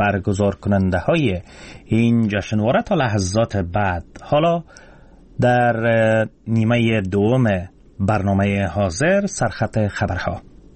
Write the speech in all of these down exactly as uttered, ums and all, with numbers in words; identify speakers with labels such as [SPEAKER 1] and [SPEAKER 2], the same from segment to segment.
[SPEAKER 1] برگزار کننده های این جشنواره تا لحظات بعد. حالا در نیمه دوم برنامه حاضر سرخط خبرها.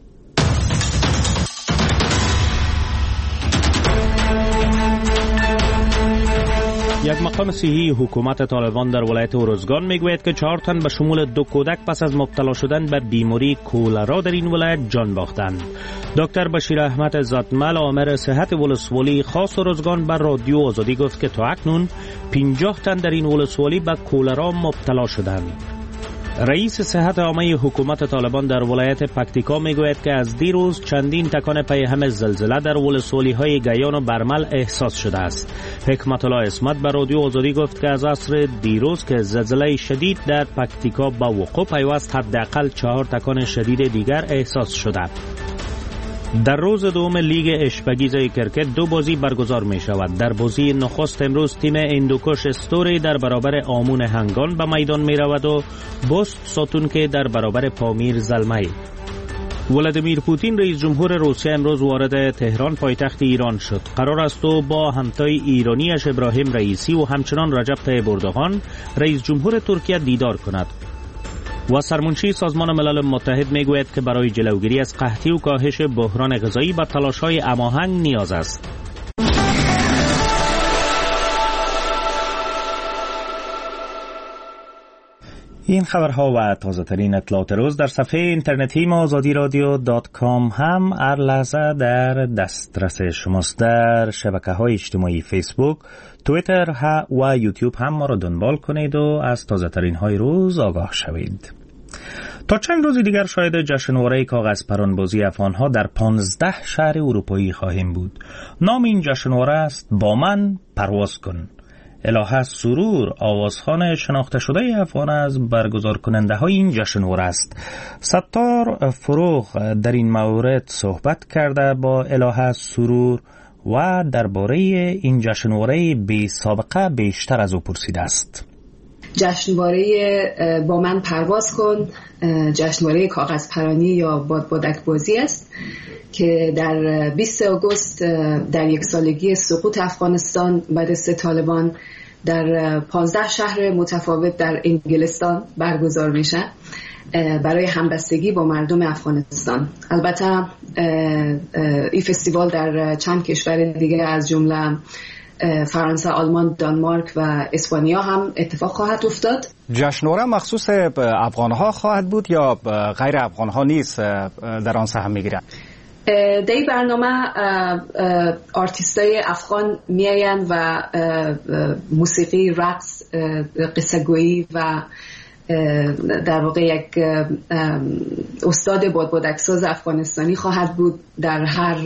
[SPEAKER 1] یک مقام صحی حکومت طالبان در ولایت اروزگان میگوید که چهار تن به شمول دو کودک پس از مبتلا شدن به بیماری کولرا در این ولایت جان باختند. دکتر بشیر احمد زادمل آمر صحت ولسوالی خاص اروزگان بر رادیو آزادی گفت که تا اکنون پنجاه تن در این ولسوالی به کولرا مبتلا شدند. رئیس صحت عامه حکومت طالبان در ولایت پکتیکا میگوید که از دیروز چندین تکان پیهم زلزله در ولسوالی های گیان و برمل احساس شده است. حکمت الله اسمت به رادیو آزادی گفت که از عصر دیروز که زلزله شدید در پکتیکا به وقوع پیوست حداقل چهار تکان شدید دیگر احساس شده. در روز دوم لیگ اشپگیزه کرکت دو بازی برگزار می شود. در بازی نخست امروز تیم اندوکش استوری در برابر آمون هنگان به میدان می رود و بست ساتون که در برابر پامیر زلمه. ولادیمیر پوتین رئیس جمهور روسیه امروز وارد تهران پایتخت ایران شد. قرار است او با همتای ایرانیش ابراهیم رئیسی و همچنان رجب طیب اردوغان رئیس جمهور ترکیه دیدار کند. و سرمنشی سازمان ملل متحد میگوید که برای جلوگیری از قحطی و کاهش بحران غذایی به تلاش‌های هماهنگ نیاز است. این خبرها و تازه ترین اطلاعات روز در صفحه اینترنتی ما آزادی رادیو دات کام هم هر لحظه در دسترس شماست. در شبکه‌های اجتماعی فیسبوک، توییتر و یوتیوب هم ما را دنبال کنید و از تازه ترین های روز آگاه شوید. تا چند روز دیگر شاید جشنواره کاغذ پرانبازی افغان‌ها در پانزده شهر اروپایی خواهیم بود. نام این جشنواره است با من پرواز کن. الهه سرور آوازخوان شناخته شده افغان از برگزار کننده های این جشنواره است. ستار فروغ در این مورد صحبت کرده با الهه سرور و درباره این جشنواره بی سابقه بیشتر از او پرسیده است.
[SPEAKER 2] جشنواره با من پرواز کن جشنواره کاغذ پرانی یا بادبادک بازی است که در بیست آگوست در یک سالگی سقوط افغانستان به دست طالبان در پانزده شهر متفاوت در انگلستان برگزار میشه برای همبستگی با مردم افغانستان. البته این فستیوال در چند کشور دیگه از جمله فرانسه، آلمان، دانمارک و اسپانیا هم اتفاق خواهد افتاد.
[SPEAKER 3] جشنواره مخصوص افغان‌ها خواهد بود یا غیر افغان‌ها نیز در آن سهم می‌گیرند؟
[SPEAKER 2] در این برنامه آرتیستای افغان میاین و موسیقی، رقص، قصه گویی و در واقع یک استاد بادبادکساز افغانستانی خواهد بود در هر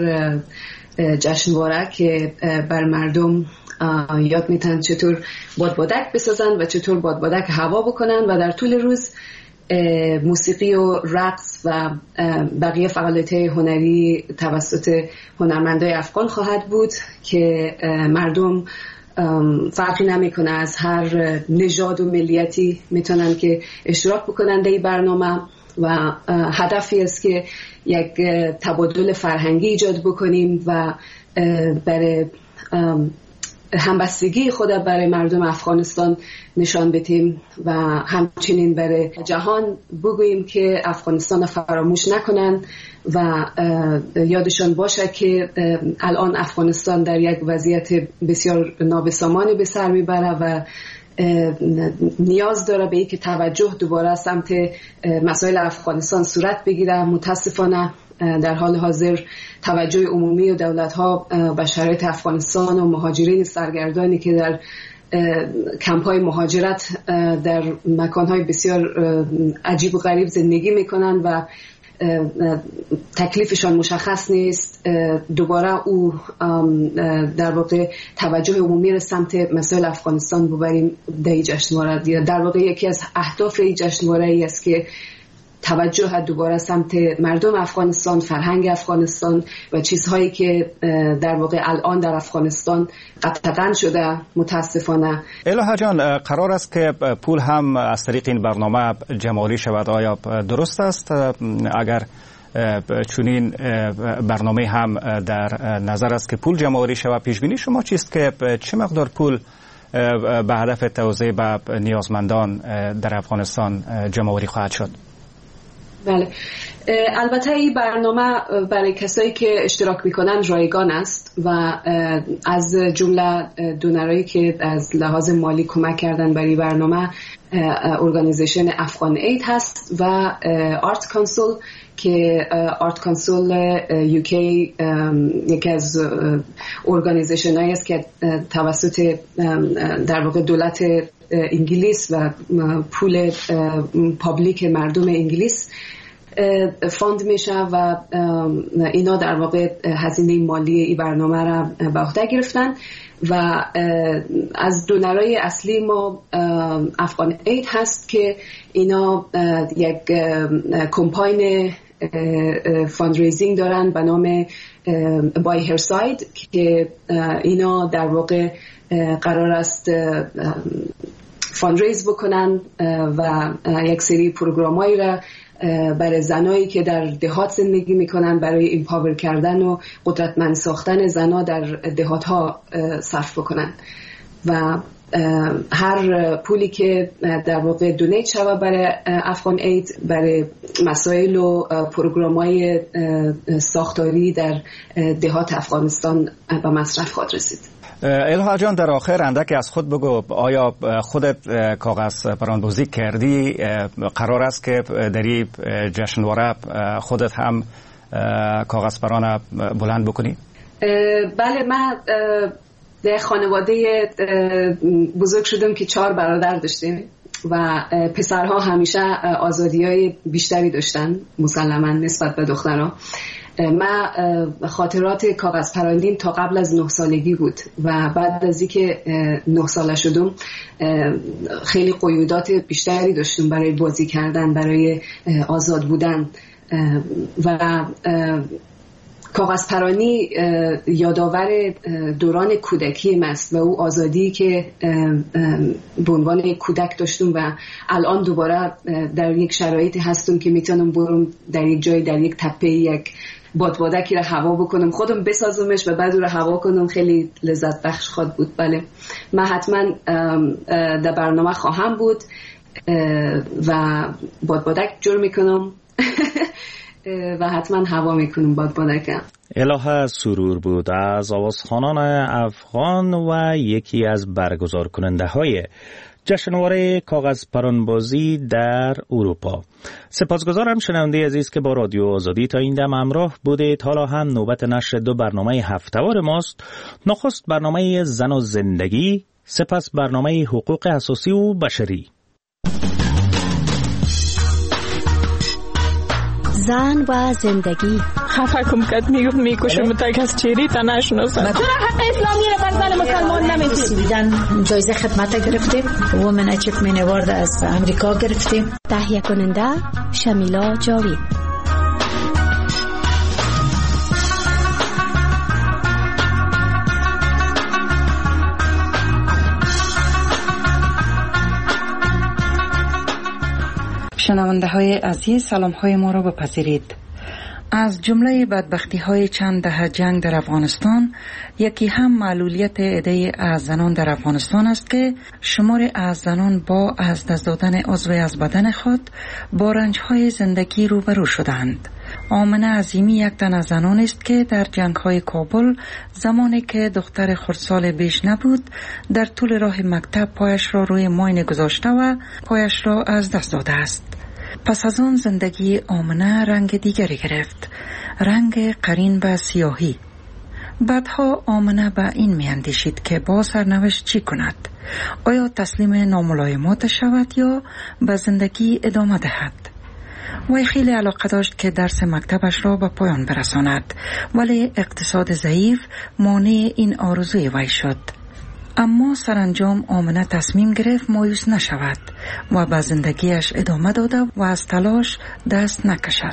[SPEAKER 2] جشنواره که بر مردم یاد میتن چطور بادبادک بسازن و چطور بادبادک هوا بکنن و در طول روز موسیقی و رقص و بقیه فعالیت‌های هنری توسط هنرمندای افغان خواهد بود که مردم فرقی نمیکنه از هر نژاد و ملیتی میتونن که اشتراک بکنن در این برنامه و هدفی است که یک تبادل فرهنگی ایجاد بکنیم و برای همبستگی خود برای مردم افغانستان نشان بدیم و همچنین برای جهان بگوییم که افغانستان فراموش نکنن و یادشان باشه که الان افغانستان در یک وضعیت بسیار نابسامانی به سر میبره و نیاز داره به این که توجه دوباره سمت مسائل افغانستان صورت بگیره. متاسفانه در حال حاضر توجه عمومی و دولت‌ها به شرایط افغانستان و مهاجرین سرگردانی که در کمپ‌های مهاجرت در مکان‌های بسیار عجیب و غریب زندگی می‌کنن و تکلیفشان مشخص نیست، دوباره او در واقع توجه عمومی را سمت مسائل افغانستان ببریم در این جشنواره. در واقع یکی از اهداف این جشنواره ای است که توجه دوباره سمت مردم افغانستان، فرهنگ افغانستان و چیزهایی که در واقع الان در افغانستان قطعاً شده متاسفانه.
[SPEAKER 3] الهه جان، قرار است که پول هم از طریق این برنامه جمع‌آوری شود، آیا درست است؟ اگر چنین برنامه هم در نظر است که پول جمع آوری شود. پیش بینی شما چیست که چه مقدار پول به هدف توزیع به نیازمندان در افغانستان جمع آوری خواهد شد؟
[SPEAKER 2] بله، البته این برنامه برای کسایی که اشتراک میکنن رایگان است و از جمله دونرایی که از لحاظ مالی کمک کردن برای برنامه ارگانیزیشن افغان اید هست و آرت کانسول که آرت کانسول یوکی یکی از ارگانیزیشن هایی است که توسط در واقع دولت انگلیس و پول پابلیک مردم انگلیس فاند میشه و اینا در واقع هزینه مالی این برنامه را به عهده گرفتن و از دونرای اصلی ما افغان اید هست که اینا یک کمپاین فاندریزینگ دارن به نام بای هر ساید که اینا در واقع قرار است فاندریز بکنن و یک سری پروگرامایی را برای زنایی که در دهات زندگی میکنن برای ایمپاور کردن و قدرتمند ساختن زنا در دهات ها صرف بکنن و هر پولی که در واقع دونیت شود برای افغان اید برای مسائل و پروگرام‌های ساختاری در دهات افغانستان به مصرف خواهد رسید.
[SPEAKER 3] الها جان، در آخر اندکی از خود بگو، آیا خودت کاغذ پرانبازی کردی؟ قرار است که در این جشنواره خودت هم کاغذ پران بلند بکنی؟
[SPEAKER 2] بله، من در خانواده بزرگ شدم که چهار برادر داشتیم و پسرها همیشه آزادی‌های بیشتری داشتن مسلماً نسبت به دخترها. من خاطرات کاغذ پراندیم تا قبل از نه سالگی بود و بعد از اینکه نه ساله شدم خیلی قیودات بیشتری داشتم برای بازی کردن، برای آزاد بودن و کاغذ پرانی یادآور دوران کودکی من است و او آزادی که به عنوان کودک داشتم و الان دوباره در یک شرایطی هستم که میتونم برم در یک جای، در یک تپه، یک بادبادکی را هوا بکنم، خودم بسازمش و بعد او را هوا کنم. خیلی لذت بخش خواهد بود. بله، من حتما در برنامه خواهم بود و بادبادک جور میکنم و حتما هوا میکنم بادبادکم.
[SPEAKER 1] الهه سرور بود از آوازخوانان افغان و یکی از برگزار کننده های جشنواره کاغذ پرانبازی در اروپا. سپاسگزارم شنونده عزیز که با رادیو آزادی تا این دم همراه بودید. حالا هم نوبت نشر دو برنامه هفته‌وار ماست. نخست برنامه زن و زندگی، سپس برنامه حقوق اساسی و بشری.
[SPEAKER 4] زن و زندگی.
[SPEAKER 5] خفه کم کد میگفت میکشم تا کس چیری تا نشناسم.
[SPEAKER 6] چرا حق اسلامی را بر زن مسلمان نمیدی؟
[SPEAKER 7] دیدن جایزه خدمت گرفتیم، وومن اچیومنت اوارد از امریکا گرفتیم.
[SPEAKER 4] تهیه کننده شمیلا جاوید.
[SPEAKER 8] شنونده های عزیز، سلام های ما را بپذیرید. از جمله بدبختی های چند دهه جنگ در افغانستان، یکی هم معلولیت عده از زنان در افغانستان است که شمار از زنان با از دست دادن عضوی از بدن خود با رنج های زندگی روبرو شدند. آمنه عظیمی یک تن از زنان است که در جنگ های کابل زمانی که دختر خردسال بیش نبود در طول راه مکتب پایش را روی ماین گذاشته و پایش را از دست داده است. پس از آن زندگی آمنه رنگ دیگری گرفت، رنگ قرین به سیاهی. بعدها آمنه به این می اندیشید که با سرنوشت چی کند؟ آیا تسلیم ناملایمات شود یا به زندگی ادامه دهد؟ وی خیلی علاقه داشت که درس مکتبش را به پایان برساند، ولی اقتصاد ضعیف مانع این آرزوی وی شد. اما سرانجام آمنه تصمیم گرفت مایوس نشود و به زندگیش ادامه داده و از تلاش دست نکشد.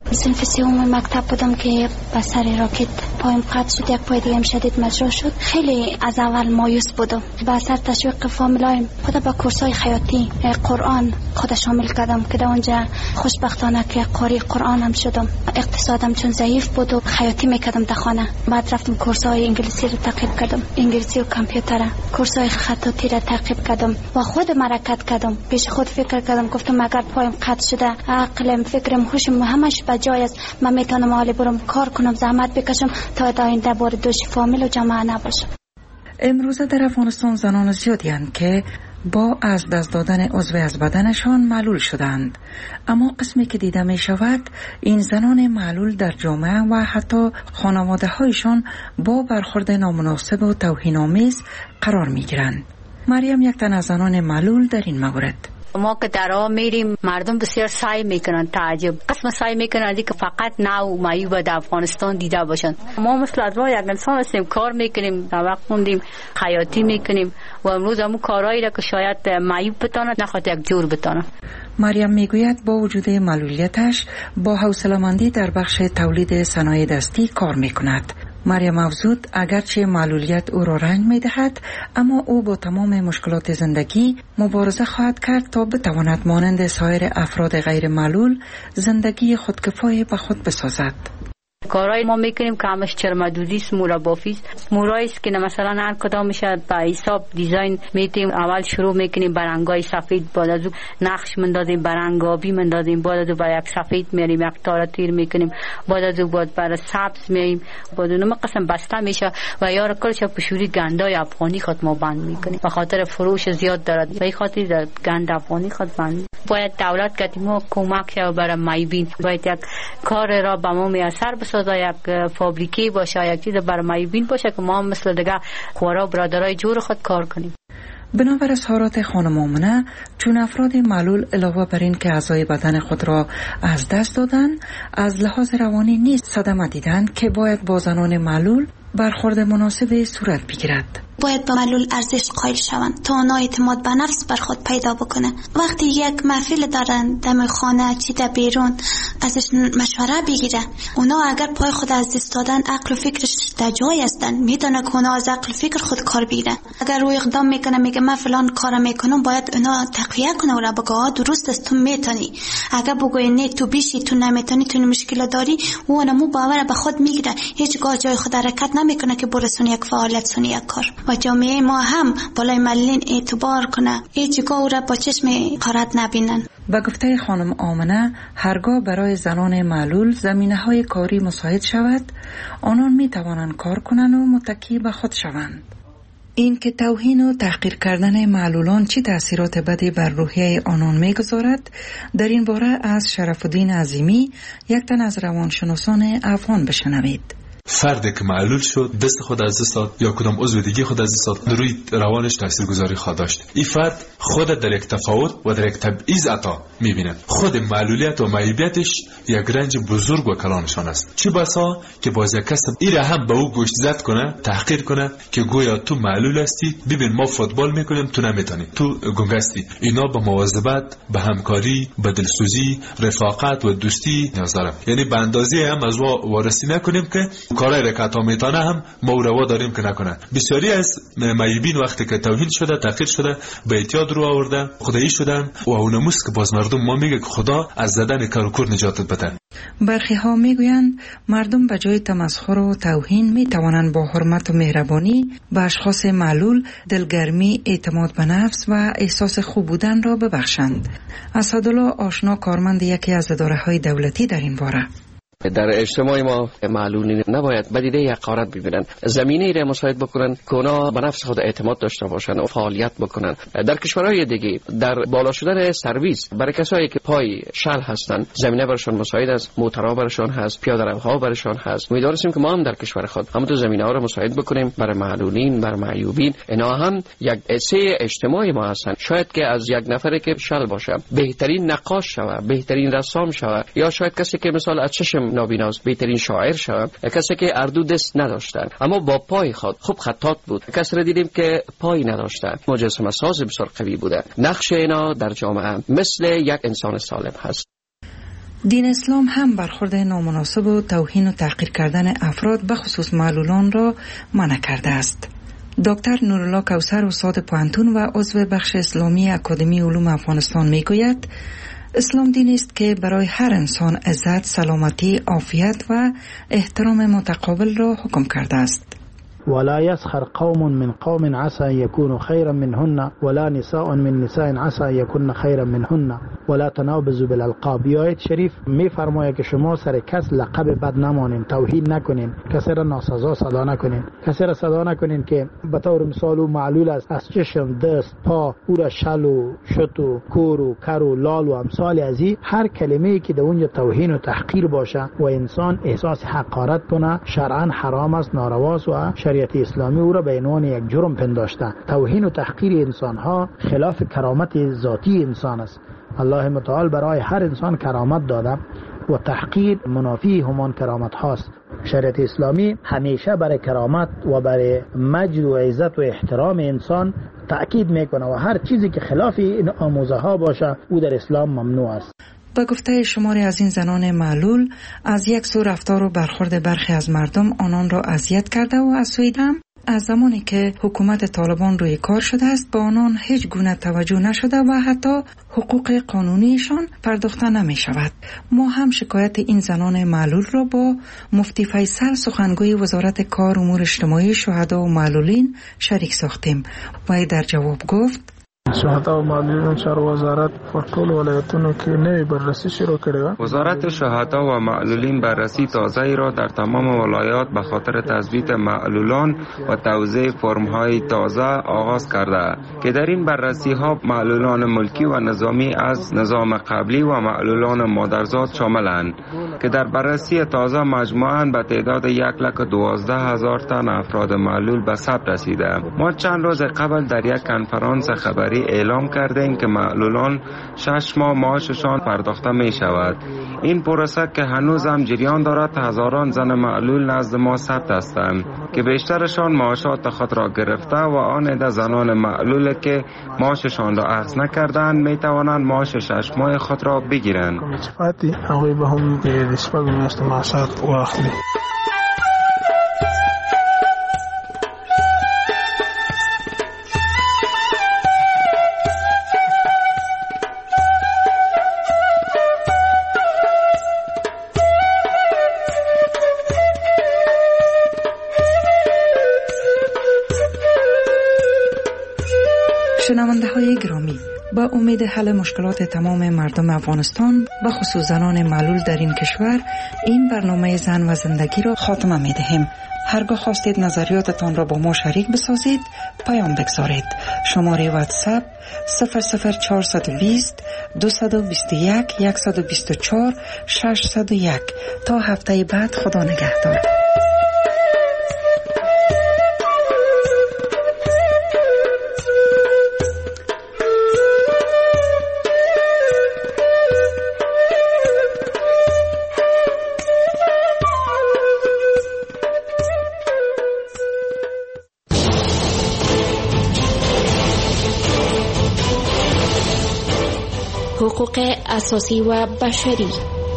[SPEAKER 9] صنف سوم مکتب بودم که به سر راکت پایم قطع شد، یک پای دیگه شدید مجروح شد. خیلی از اول مایوس بودم. به اثر تشویق فامیلایم خود به کورسای خیاطی قرآن خود شامل کردم که در اونجا خوشبختانه که قاری قرآن هم شدم. اقتصادم چون ضعیف بود و خیاطی میکردم در خانه. بعد رفتم کورسای انگلیسی رو تعقیب کردم، انگلیسی و کامپیوتر، کورسای خطاطی رو تعقیب کردم و خود حرکت کردم. پیش خود فکر کردم، گفتم اگر پایم قطع شده عقلم فکرم هوشم همش به جای است، من میتونم حالی برم کار کنم، زحمت بکشم تا در آینده بار دوش فامیل و جامعه نباشم.
[SPEAKER 8] امروزه در افغانستان زنان زیادی هستند که با از دست دادن عضو از بدنشان معلول شدند، اما قسمی که دیده می شود این زنان معلول در جامعه و حتی خانواده هایشان با برخورد نامناسب و توهین‌آمیز قرار می گیرند. مریم یک تن از زنان معلول در این مورد:
[SPEAKER 10] ما که در راه میریم مردم بسیار سعی میکنن، تعجب قسم سعی میکنن که فقط نو معیوب در افغانستان دیده باشن. ما مثل از ما یک انسان هستیم، کار میکنیم، در وقت موندیم خیاطی میکنیم و امروز همون کارهایی را که شاید معیوب بتانه نخواد یک جور بتانه.
[SPEAKER 8] مریم میگوید با وجود معلولیتش با حوصله‌مندی در بخش تولید صنایع دستی کار میکند. مریم افزود اگرچه معلولیت او را رنج می‌دهد، اما او با تمام مشکلات زندگی مبارزه خواهد کرد تا بتواند مانند سایر افراد غیر معلول زندگی خودکفای به خود بسازد.
[SPEAKER 10] کارهای ما میکنیم که همش چرمدوزی است، مورا بافی است، مورایی است که مثلا هر کدام میشه به حساب دیزاین میتیم. اول شروع میکنیم برنگای سفید، بعد از اون نقش مندازیم، برنگ آبی مندازیم، بعد از اون با یک سفید میاریم، یک تار تیر میکنیم، بعد از اون بعد بر سبز میاریم، بعد اون قسم بسته میشه و یار کلش پشوری گندای افغانی خود ما بند میکنیم. به خاطر فروش زیاد دارد، به خاطر در گند افغانی خود بند. باید دولت که ما کمک شه برای معیوبین، باید یک کار را به ما میسر بسازه، یک فابریکی باشه، یک چیز برای معیوبین باشه که ما مثل دیگه خورا برادرای جور خود کار کنیم.
[SPEAKER 8] بنابر اظهارات خانم آمنه، چون افراد معلول علاوه بر این که اعضای بدن خود را از دست دادن، از لحاظ روانی نیز صدمه دیدند که باید با زنان معلول برخورد مناسب صورت بگیرد.
[SPEAKER 9] باید با معلول ارزش قائل شوند تا اونا اعتماد به نفس بر خود پیدا بکنه. وقتی یک محفل دارن دم خانه چی در بیرون ازش مشوره بگیره. اونا اگر پای خود از دست دادن عقل و فکرش در جای هستن، میدونه که اونا از عقل و فکر خود کار بگیره. اگر روی اقدام میکنه میگه من فلان کار میکنم، باید اونا تقویه کنه و بگه درست است تو میتونی. اگر بگوی نه تو بیشی تو نمیتونی، تو مشکل داری، اون مو باور به خود میگیره، هیچگاه جای خود حرکت نمیکنه که برسونه یک فعالیت سونی یک کار. و جامعه ما هم بالای معلولین اعتبار کنه، هیچگاه او را با چشم حقارت نبینن.
[SPEAKER 8] با گفته خانم آمنه، هرگاه برای زنان معلول زمینه‌های کاری مساعد شود، آنان می توانند کار کنند و متکی به خود شوند. این که توهین و تحقیر کردن معلولان چه تأثیرات بدی بر روحیه آنان می‌گذارد، در این باره از شرف الدین عظیمی، یک تن از روانشناسان افغان، بشنوید.
[SPEAKER 11] فردی که معلول شد، دست خود از دست داد یا کدام عضو دیگه خود از دست داد، روی روانش تاثیرگذاری خواهد داشت. این فرد خود در یک تفاوت و در یک تبعیض عطا می‌بیند. خود معلولیت و معیوبیتش یک رنج بزرگ و کلانشان است. چه بسا که باز یک کس این هم به او گوش زد کنه، تحقیر کنه که گویا تو معلول هستی، ببین ما فوتبال میکنیم تو نمیتونی، تو گنگ هستی. اینا به مواظبت، به همکاری، به دلسوزی، رفاقت و دوستی نیاز داره. یعنی به اندازه هم از وا وارسی نکنیم که کارهای رکعتا میتونه هم ما روا داریم که نکنه. بسیاری از معیوبین وقتی که توهین شده، تحقیر شده، به اعتیاد رو آورده، خدایی شدن و اونموس که باز مردم ما میگه که خدا از زدن کارکور نجاتت بده.
[SPEAKER 8] برخی ها میگویند مردم به جای تمسخر و توهین می توانند با حرمت و مهربانی به اشخاص معلول دلگرمی، اعتماد به نفس و احساس خوب بودن را ببخشند. اسدالله آشنا، کارمند یکی از اداره‌های دولتی، در این باره:
[SPEAKER 12] در اجتماع ما معلولین نباید بدیده یک حقارت ببینن، زمینه را مساعد بکنن که اونا به نفس خود اعتماد داشته باشن و فعالیت بکنن. در کشورهای دیگه در بالا شدن سرویس برای کسایی که پای شل هستن زمینه برشان مساعد است، موترها برشان هست، پیاده روها برشان هست. امیدواریم که ما هم در کشور خود هم تو زمینه ها را مساعد بکنیم برای معلولین، برای معیوبین. اینا هم یک حصه اجتماعی ما هستن. شاید که از یک نفری که شل باشه بهترین نقاش شوه، بهترین رسام شوه، یا شاید کسی که مثلا از چشم نابیناست بهترین شاعر شد، کسی که اردو دست نداشتن اما با پای خود خوب خطاط بود، کسی را دیدیم که پای نداشتن، مجسمه ساز بسیار قوی بوده. نقش اینا در جامعه مثل یک انسان سالم هست.
[SPEAKER 8] دین اسلام هم برخورد نامناسب و توهین و تحقیر کردن افراد به خصوص معلولان را منع کرده است. دکتر نورالله کوثر استاد پوهنتون و عضو بخش اسلامی اکادمی علوم افغانستان میگوید اسلام دینی است که برای هر انسان عزت، سلامتی، عافیت و احترام متقابل را حکم کرده است.
[SPEAKER 13] ولا يسخر قوم من قوم عسى يكونوا خيرا منهن ولا نساء من نساء عسى يكون خيرا منهن ولا تنابزوا بالالقاب. آیت شریف میفرماید که شما سر کس لقب بد نمانین، توهین نکنین، کسی را ناسزا صدا نکنین، کسی را صدا نکنین که به طور مثال او معلول است، از چشم، دست، پا او را شل و شت و کور و کر و لال و امثال از این هر کلمه‌ای که در اونجا توهین و تحقیر باشه و انسان احساس حقارت کنه شرعاً حرام است، نارواست و شریعت اسلامی او را به عنوان یک جرم پنداشته. توهین و تحقیر انسان ها خلاف کرامت ذاتی انسان است. الله متعال برای هر انسان کرامت داده و تحقیر منافی همان کرامت هاست. شریعت اسلامی همیشه برای کرامت و برای مجد و عزت و احترام انسان تأکید میکنه و هر چیزی که خلاف این آموزه ها باشه او در اسلام ممنوع است.
[SPEAKER 8] با گفته شماری از این زنان معلول، از یک سو رفتار و برخورد برخی از مردم آنان را اذیت کرده و از سوی هم از زمانی که حکومت طالبان روی کار شده است با آنان هیچ گونه توجه نشده و حتی حقوق قانونیشان پرداخته نمی شود. ما هم شکایت این زنان معلول را با مفتی فیصل سخنگوی وزارت کار امور اجتماعی شهدا و معلولین شریک ساختیم و در جواب گفت
[SPEAKER 14] شهدا و معلولین چار وزارت پر ټول ولایتونو کې نوې بررسی شروع کړې و.
[SPEAKER 15] وزارت شهدا و معلولین بررسی تازه‌ای را در تمام ولایات به خاطر تثبیت معلولان و توزیع فرم‌های تازه آغاز کرده که در این بررسی‌ها معلولان ملکی و نظامی از نظام قبلی و معلولان مادرزاد شاملند که در بررسی تازه مجموعاً به تعداد یک لک دوازده هزار تن افراد معلول به ثبت رسیده. ما چند روز قبل در یک کنفرانس خبری اعلام کردیم که معلولان شش ماه معاششان پرداخته می شود. این پروسه که هنوز هم جریان دارد، هزاران زن معلول نزد ما ثبت هستند که بیشترشان معاشات خود را گرفته و آن عده زنان معلول که معاششان را اخذ نکردند می توانند معاش شش ماه خود را بگیرند.
[SPEAKER 8] شنونده های گرامی، با امید حل مشکلات تمام مردم افغانستان به خصوص زنان معلول در این کشور این برنامه زن و زندگی را خاتمه می دهیم. هرگاه خواستید نظریاتتان را با ما شریک بسازید پیام بگذارید. شماره واتساپ صفر صفر چهارصد و بیست دویست و بیست و یک صد و بیست و چهار ششصد و یک. تا هفته بعد، خدا نگهدار.
[SPEAKER 4] حقوق اساسی و بشری.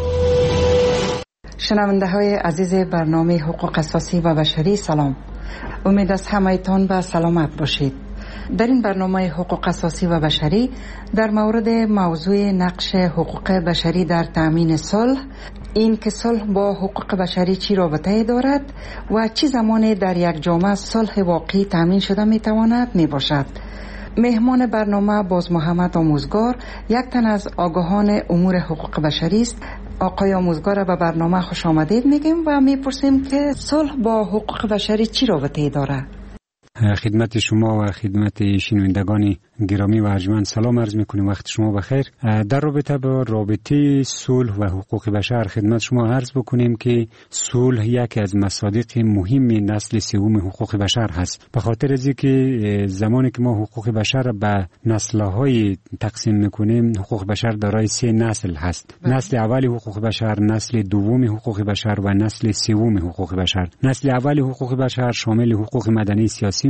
[SPEAKER 8] شنونده های عزیز برنامه حقوق اساسی و بشری، سلام. امید است همه‌تان به سلامت باشید. در این برنامه حقوق اساسی و بشری در مورد موضوع نقش حقوق بشری در تأمین صلح، این که صلح با حقوق بشری چی رابطه دارد و چه زمانی در یک جامعه صلح واقعی تأمین شده می تواند می باشد. مهمان برنامه باز محمد آموزگار، یک تن از آگاهان امور حقوق بشری است. آقای آموزگار را به برنامه خوش آمدید میگیم و میپرسیم که صلح با حقوق بشری چی رابطه داره؟
[SPEAKER 16] خدمت شما و خدمت شنوندگان گرامی و ارجمند سلام عرض میکنیم. وقت شما بخیر. در رابطه با رابطه صلح و حقوق بشر خدمت شما عرض بکنیم که صلح یکی از مصادیق مهم نسل سوم حقوق بشر هست. به خاطر از اینکه زمانی که ما حقوق بشر به نسل‌های تقسیم میکنیم، حقوق بشر دارای سه نسل هست. نسل اول حقوق بشر، نسل دوم حقوق بشر و نسل سوم حقوق بشر. نسل اول حقوق بشر شامل حقوق مدنی سیاسی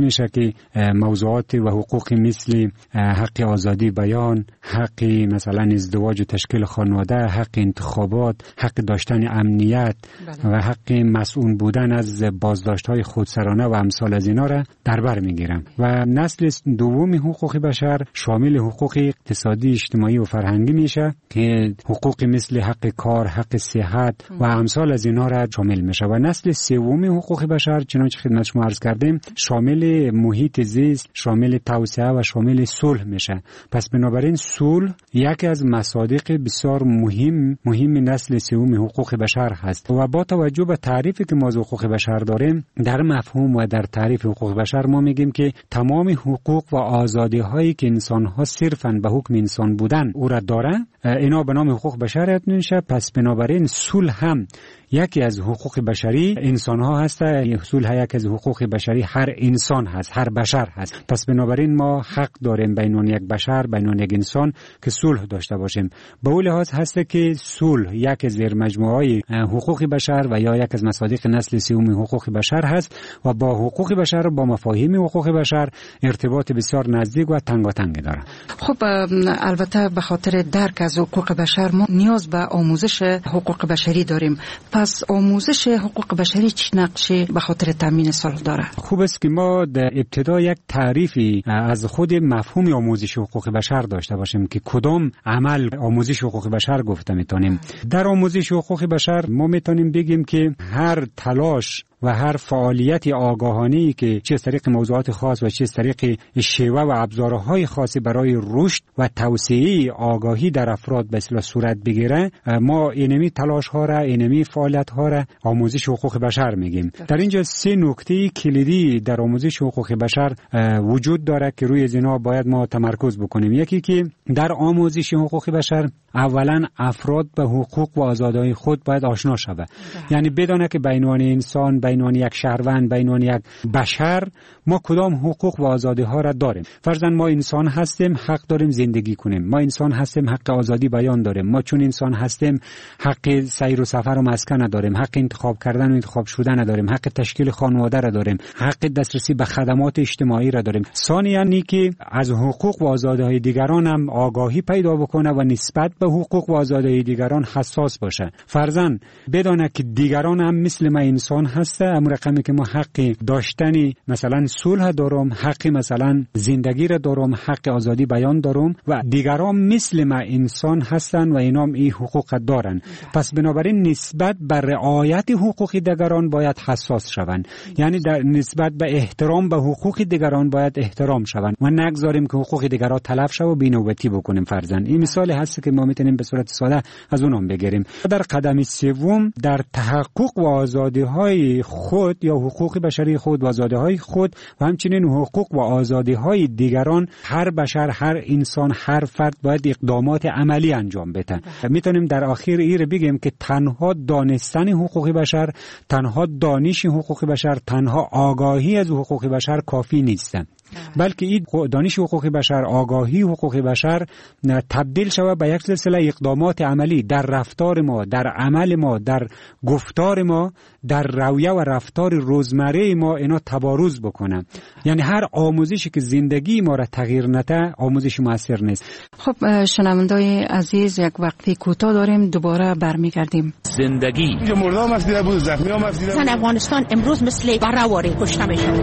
[SPEAKER 16] میشه که موضوعات و حقوق مثل حق آزادی بیان، حق مثلا ازدواج و تشکیل خانواده، حق انتخابات، حق داشتن امنیت بله. و حق مسئول بودن از بازداشت‌های خودسرانه و امثال از اینا را در بر میگیرم. و نسل دوم حقوق بشر شامل حقوق اقتصادی، اجتماعی و فرهنگی میشه که حقوق مثل حق کار، حق صحت و امثال از اینا را شامل میشه. و نسل سوم حقوق بشر چنانچه خدمت شما عرض کردیم شامل محیط زیست، شامل توسعه و شامل صلح میشه. پس بنابراین صلح یکی از مصادیق بسیار مهم مهم نسل سوم حقوق بشر هست. و با توجه به تعریفی که ما از حقوق بشر داریم، در مفهوم و در تعریف حقوق بشر ما میگیم که تمام حقوق و آزادی هایی که انسان ها صرفاً به حکم انسان بودن او را داره، اینا به نام حقوق بشر میشه. پس بنابراین صلح هم یکی از حقوق بشری انسان ها هست. صلح یکی از حقوق بشری هر انسان هست، هر بشر هست. پس بنابراین ما حق داریم بین یک بشر، بین یک انسان که صلح داشته باشیم. به اون لحاظ هست که صلح یک از زیر مجموعه حقوق بشر و یا یک از مصادیق نسل سوم حقوق بشر هست و با حقوق بشر با مفاهیم حقوق بشر ارتباط بسیار نزدیک و تنگاتنگ داره.
[SPEAKER 8] خب البته به خاطر درک از حقوق بشر ما نیاز به آموزش حقوق بشری داریم. پس آموزش حقوق بشری چه نقشی به خاطر تامین صلح داره؟
[SPEAKER 16] خوب است که ما در ابتدا یک تعریفی از خود مفهوم آموزش حقوق بشر داشته باشیم که کدام عمل آموزش حقوق بشر گفته میتونیم. در آموزش حقوق بشر ما میتونیم بگیم که هر تلاش و هر فعالیت آگاهانه‌ای که چه از طریق موضوعات خاص و چه از طریق شیوه و ابزارهای خاصی برای رشد و توسعه آگاهی در افراد به اصطلاح صورت بگیره، ما اینمی تلاش ها را، اینمی فعالیت ها را آموزش حقوق بشر میگیم. در اینجا سه نکته کلیدی در آموزش حقوق بشر وجود داره که روی اینا باید ما تمرکز بکنیم. یکی که در آموزش حقوق بشر اولا افراد به حقوق و آزادی‌های خود باید آشنا شود. یعنی بدونه که بین انسان، بین یک شهروند، بین یک بشر ما کدام حقوق و آزادی ها را داریم. فرضاً ما انسان هستیم، حق داریم زندگی کنیم. ما انسان هستیم، حق آزادی بیان داریم. ما چون انسان هستیم حق سیر و سفر و مسکن داریم، حق انتخاب کردن و انتخاب شدن داریم، حق تشکیل خانواده را داریم، حق دسترسی به خدمات اجتماعی را داریم. ثانیاً اینکه از حقوق و آزادی های دیگران هم آگاهی پیدا بکنه و نسبت به حقوق و آزادی های دیگران حساس باشه. فرضاً بدونه که دیگران هم مثل ما انسان هست، امر رقمی که ما حق داشتنی مثلا صلح دارم، حق مثلا زندگی را دارم، حق آزادی بیان دارم و دیگران مثل ما انسان هستن و اینام این حقوق دارن. پس بنابراین نسبت به رعایت حقوق دیگران باید حساس شوند. یعنی در نسبت به احترام به حقوق دیگران باید احترام شوند و نگذاریم که حقوق دیگران تلف شه و بی‌نوبتی بکنیم. فرضاً این مثالی هست که ما میتونیم به صورت ساده از اونم بگیریم. در قدم سوم در تحقق و آزادی‌های خود یا حقوق بشری خود و آزادی‌های خود و همچنین حقوق و آزادی‌های دیگران هر بشر، هر انسان، هر فرد باید اقدامات عملی انجام بده. میتونیم در آخر این بگیم که تنها دانستن حقوق بشر، تنها دانش حقوق بشر، تنها آگاهی از حقوق بشر کافی نیست، بلکه این دانش حقوق بشر، آگاهی حقوق بشر تبدیل شود به یک سلسله اقدامات عملی در رفتار ما، در عمل ما، در گفتار ما، در رویه و رفتار روزمره ما اینا تبارز بکنه. یعنی هر آموزشی که زندگی ما را تغییر نده آموزش موثر نیست.
[SPEAKER 8] خب شنوندای عزیز، یک وقتی کوتاه داریم، دوباره برمیگردیم.
[SPEAKER 17] زندگی
[SPEAKER 18] اینجا مردم مسئله بود، زخمی ها مسئله بود.
[SPEAKER 17] افغانستان امروز مثل برآوری کشته میشه.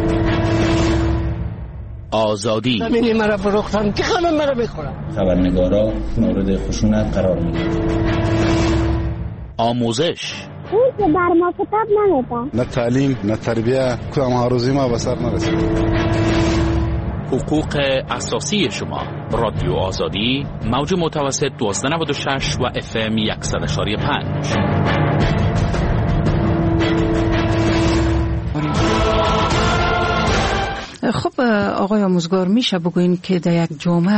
[SPEAKER 17] آزادی
[SPEAKER 18] زمینی مرا فروختن که خانم مرا بخورن.
[SPEAKER 19] خبرنگارا مورد خشونت قرار میدن.
[SPEAKER 17] آموزش
[SPEAKER 20] اون که بر ما کتاب نمیده.
[SPEAKER 18] نه تعلیم، نه تربیه، کدام آروزی ما به سر نرسید.
[SPEAKER 17] حقوق اساسی شما. رادیو آزادی، موج متوسط دوازده نود و شش و اف ام صد و شش و پنج.
[SPEAKER 8] خب آقای آموزگار، میشه بگوین که در یک جامعه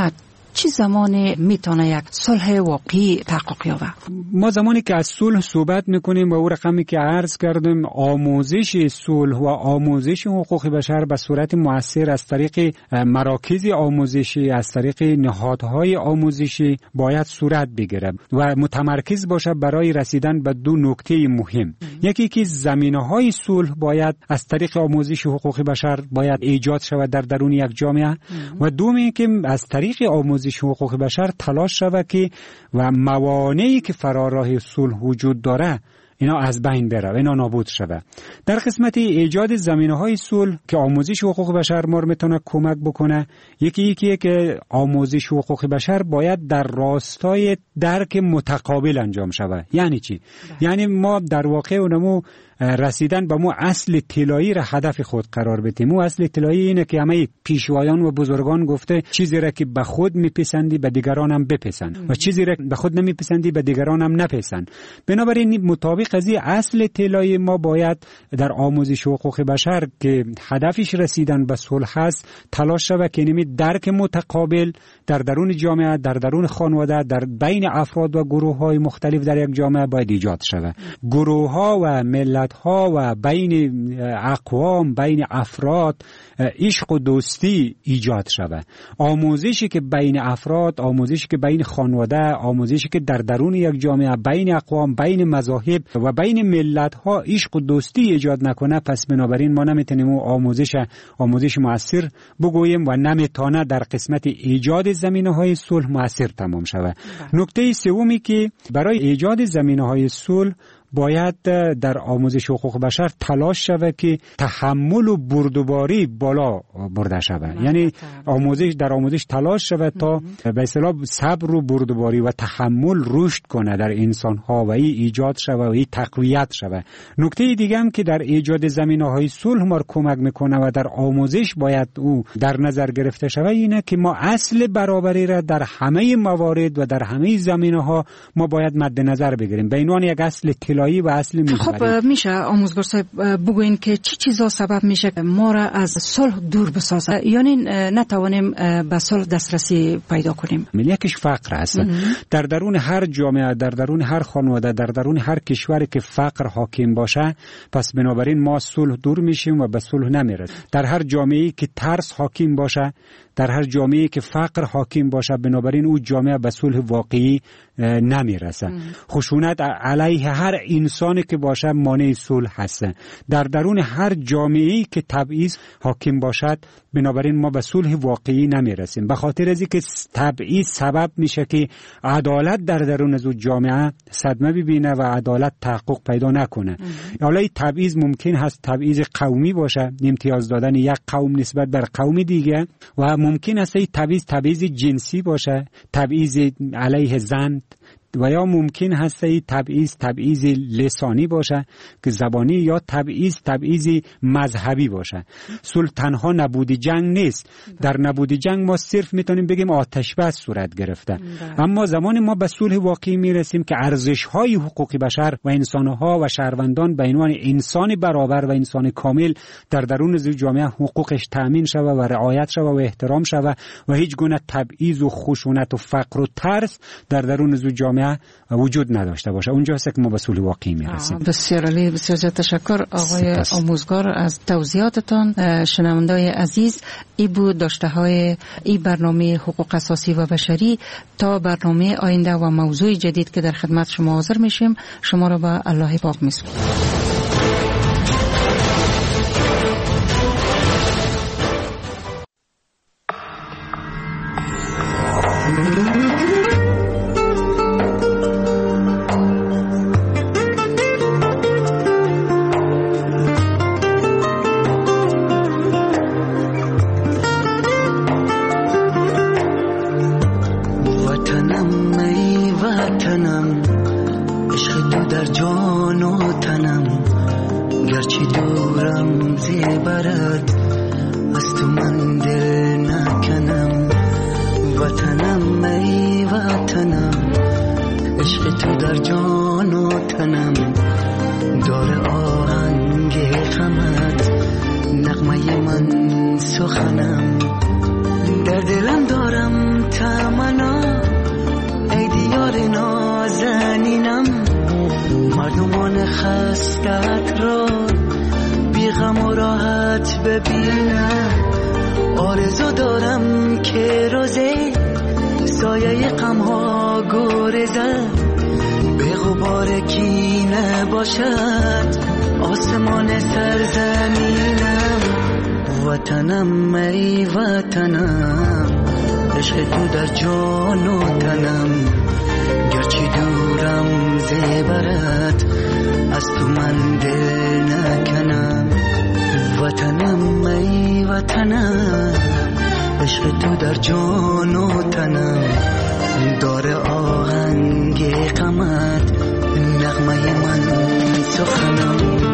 [SPEAKER 8] چه زمان میتونه یک صلح واقعی تحقق یابه؟
[SPEAKER 16] ما زمانی که از صلح صحبت میکنیم و او رقمی که عرض کردم آموزش صلح و آموزش حقوق بشر به صورت مؤثر از طریق مراکز آموزشی، از طریق نهادهای آموزشی باید صورت بگیره و متمرکز باشه برای رسیدن به دو نکته مهم. یکی که زمینه‌های صلح باید از طریق آموزش حقوق بشر باید ایجاد شود در درون یک جامعه و دومی که از طریق آموزش حقوق بشر تلاش شود که و موانعی که فراراه صلح وجود داره اینا از بین بره، اینا نابود شود. در قسمت ایجاد زمینه‌های صلح که آموزش حقوق بشر ما میتونه کمک بکنه، یکی یکی که آموزش حقوق بشر باید در راستای درک متقابل انجام شود. یعنی چی؟ ده. یعنی ما در واقع اونمو رسیدن به مو اصل طلایی را هدف خود قرار بدیم. مو اصل طلایی اینه که همه پیشوایان و بزرگان گفته چیزی را که به خود میپسندی به دیگران هم بپسند و چیزی را به خود نمیپسندی به دیگران هم نپسند. بنابراین مطابق از این اصل طلایی ما باید در آموزش حقوق بشر که هدفش رسیدن به صلح است تلاش شود که نمی درک متقابل در درون جامعه، در درون خانواده، در بین افراد و گروه‌های مختلف در یک جامعه باید ایجاد شود. گروه‌ها و ملت ها و بین اقوام، بین افراد عشق و دوستی ایجاد شود. آموزشی که بین افراد، آموزشی که بین خانواده، آموزشی که در درون یک جامعه بین اقوام، بین مذاهب و بین ملت ها عشق و دوستی ایجاد نکنه، پس بنابراین ما نمیتونیم آموزش آموزش مؤثر بگوییم و نمیتونه در قسمت ایجاد زمینه‌های صلح مؤثر تمام شود. نکته سومی که برای ایجاد زمینه‌های صلح باید در آموزش حقوق بشر تلاش شود که تحمل و بردباری بالا برده شود. یعنی آموزش در آموزش تلاش شود تا به اصطلاح صبر و بردباری و تحمل رشد کنه در انسان ها و این ایجاد شود و این تقویت شود. نکته دیگه هم که در ایجاد زمینه‌های صلح ما کمک میکنه و در آموزش باید او در نظر گرفته شود اینه که ما اصل برابری را در همه موارد و در همه زمینه‌ها ما باید مد نظر بگیریم به عنوان یک اصل و اصل
[SPEAKER 8] خب میشه آموزگار صاحب بگوین که چی چیزا سبب میشه ما را از صلح دور بسازه، یعنی نتوانیم به صلح دسترسی پیدا کنیم؟
[SPEAKER 16] یکیش فقر است. در درون هر جامعه، در درون هر خانواده، در درون هر کشوری که فقر حاکم باشه، پس بنابراین ما صلح دور میشیم و به صلح نمیرسیم. در هر جامعه‌ای که ترس حاکم باشه، در هر جامعه‌ای که فقر حاکم باشه، بنابراین او جامعه به صلح واقعی نمیرسه. خشونت علیه هر انسانی که باشه مانع صلح هست. در درون هر جامعه‌ای که تبعیض حاکم باشد، بنابراین ما به صلح واقعی نمیرسیم. به خاطر از اینکه تبعیض سبب میشه که عدالت در درون از جامعه صدمه ببینه و عدالت تحقق پیدا نکنه. حالا تبعیض ممکن هست تبعیض قومی باشه، امتیاز دادن یک قوم نسبت بر قوم دیگه، و ممکن است این تبعیض تبعیض جنسی باشه، تبعیض علیه زن، و یا ممکن هست این تبعیض تبعیض لسانی باشه که زبانی، یا تبعیض تبعیض مذهبی باشه. صلح تنها نبود جنگ نیست. در نبود جنگ ما صرف میتونیم بگیم آتش بس صورت گرفته. اما زمان ما به صلح واقعی میرسیم که ارزش‌های حقوق بشر و انسان‌ها و شهروندان به عنوان انسان برابر و انسان کامل در درون جامعه حقوقش تأمین شود و رعایت شود و احترام شود و هیچ گونه تبعیض و خشونت و فقر و ترس در درون جامعه وجود نداشته باشه. اونجا هست که ما به صلح واقعی میرسیم.
[SPEAKER 8] بسیار عالی، بسیار زیاد تشکر آقای سپس. آموزگار از توضیحاتتان. شنوندای عزیز، ای بود داشته های ای برنامه حقوق اساسی و بشری. تا برنامه آینده و موضوع جدید که در خدمت شما حاضر میشیم، شما را به الله پاک میسپارم.
[SPEAKER 21] تمنا ای دیار نازنینم مردمان خستت را بی غم و راحت ببینم آرزو دارم که روزی سایه غم ها گریزد به غبار کینه باشد آسمان سرزمینم وطنم ای وطنم عشق تو در جان و تنم گرچه دورم زیبرت از تو من دل نکنم وطنم ای وطنم عشق تو در جان و تنم داره آهنگ غمت نغمه من سخنم